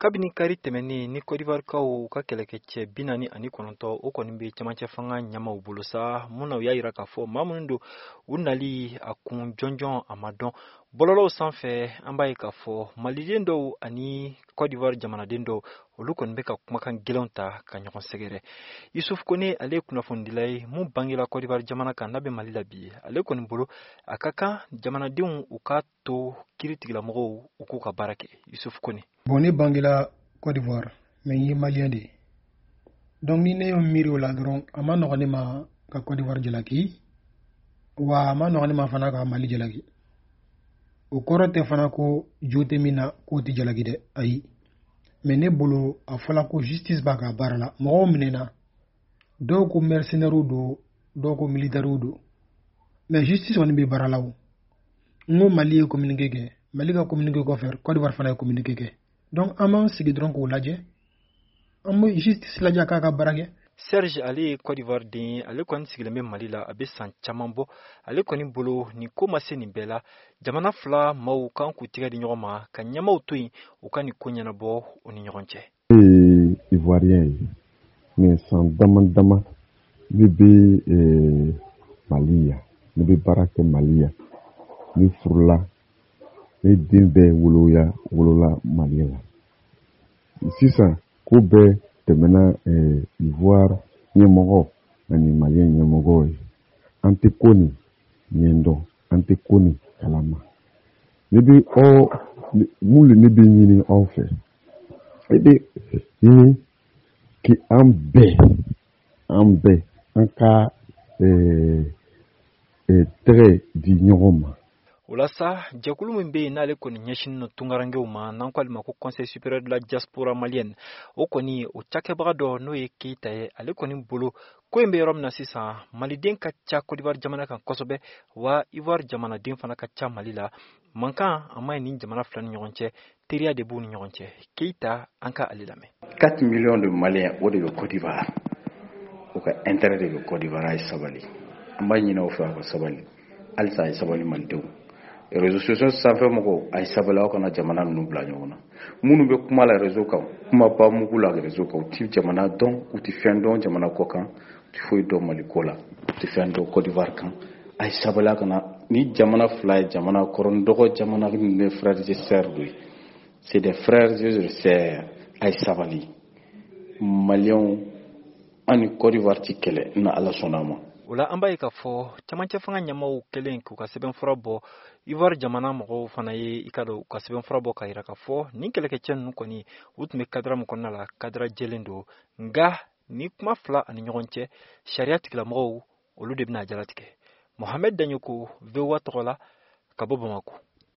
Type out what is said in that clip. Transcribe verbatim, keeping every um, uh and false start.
kabini kari tɛmɛni ni Côte d'Ivoire kaw ka kɛlɛkɛcɛ bi naani ani kɔnɔntɔn o kɔni bɛ cɛmancɛ fanga ɲamaw bolo sa mun na u y'a yira k'a fɔ maa minnu don u nali a kun jɔnjɔn a ma dɔn bɔlɔlɔw sanfɛ an b'a ye k'a fɔ maliden dɔw ani Côte d'Ivoire jamanaden dɔw olu kɔni bɛ ka kumakan gɛlɛnw ta ka ɲɔgɔn sɛgɛrɛ Yusuf Kone ale ye kunnafonidila ye mun bangela Côte d'Ivoire jamana kan n'a bɛ Mali la bi ale kɔni bolo a ka kan jamanadenw u ka to kiiritigilamɔgɔw u k'u ka baara kɛ Yusuf Kone. Bon ne bangela Côte d'Ivoire mais n ye malien de ye donc ni ne ye miiri o la dɔrɔn a ma nɔgɔn ne ma ka Côte d'Ivoire jalaki wa a ma nɔgɔn ne ma fana ka Mali jalaki o kɔrɔ tɛ fana ko jo tɛ min na k'o tɛ jalaki dɛ ayi mais ne bolo a fɔla ko justice b'a ka baara la mɔgɔw minɛna dɔw ko mercenaires don dɔw ko militaires don mais justice kɔni bɛ baara la o n ko Mali ye communiqué kɛ Mali ka communiqué kɔfɛ Côte d'Ivoire fana ye communiqué kɛ donc an b'an sigi dɔrɔn k'o lajɛ an bɛ justice lajɛ k'a ka baara kɛ. Serge ale ye Côte d'Ivoire den ale kɔni sigilen bɛ Mali la a bɛ san caman bɔ ale kɔni bolo ni ko ma se nin bɛɛ la jamana fila maaw kan k'u tigɛ di ɲɔgɔn ma ka ɲɛmaw to yen u ka nin ko ɲɛnabɔ u ni ɲɔgɔn cɛ. Ee Ivoirien ye mais san dama dama ne bɛ Mali ya ne bɛ baara kɛ Mali ya ne furula ne den bɛɛ woloya wolola Mali la sisan ko bɛɛ tɛmɛna Ivoire ɲɛmɔgɔ ani Malien ɲɛmɔgɔ ye an tɛ ko nin ɲɛdɔn an tɛ ko nin kalama ne bɛ aw mun ne bɛ ɲini aw fɛ e bɛ ɲini k'an bɛɛ an bɛɛ an ka tɛgɛ di ɲɔgɔn ma. O la sa jɛkulu min bɛ yen n'ale kɔni ɲɛsin no tungarankew ma n'an ko ale ma ko Conseil supérieur de la diaspora malienne o kɔni o cakɛbaga dɔ n'o ye Keita ye ale kɔni bolo ko in bɛ yɔrɔ min na sisan maliden ka ca Côte d'Ivoire jamana kan kosɛbɛ wa Ivoire jamanaden fana ka ca Mali la mankan a ma ɲi ni jamana fila ni ɲɔgɔn cɛ teriya de b'u ni ɲɔgɔn cɛ Keita an ka ale lamɛn. quatre millions de Maliens o de bɛ Côte d'Ivoire o ka intérêt de bɛ Côte d'Ivoire a ye sabali an b'a ɲini aw fɛ a ka sabali halisa a ye sabali malidenw. Réseaux sociaux sanfɛ mɔgɔw a ye sabali aw kana jamana ninnu bila ɲɔgɔn na minnu bɛ kuma la réseau kan kuma ba mugu la réseau kan u ti jamana dɔn u ti fɛn dɔn jamana kɔ kan u ti foyi dɔn Mali ko la u ti fɛn dɔn Côte d'Ivoire kan a ye sabali a kana ni jamana fila ye jamana kɔrɔ dɔgɔ jamana min bɛ frères et sœurs de c'est des frères et sœurs a ye sabali Maliens ani Côte d'Ivoire ti kɛlɛ na Ala sɔnna ma. O la an b'a ye k'a fɔ cɛmancɛ fanga ɲɛmaaw kɛlen k'u ka sɛbɛnfura bɔ Ivoire jamana mɔgɔw fana ye i ka dɔn u ka sɛbɛnfura bɔ k'a jira k'a fɔ nin kɛlɛkɛcɛ ninnu kɔni u tun bɛ kadira min kɔnɔna la kadira jɛlen don nka ni kuma fila ani ɲɔgɔn cɛ sariya tigilamɔgɔw olu de bɛna jalatigɛ. Mohamed Danyoko V O A tɔgɔ la ka bɔ Bamako.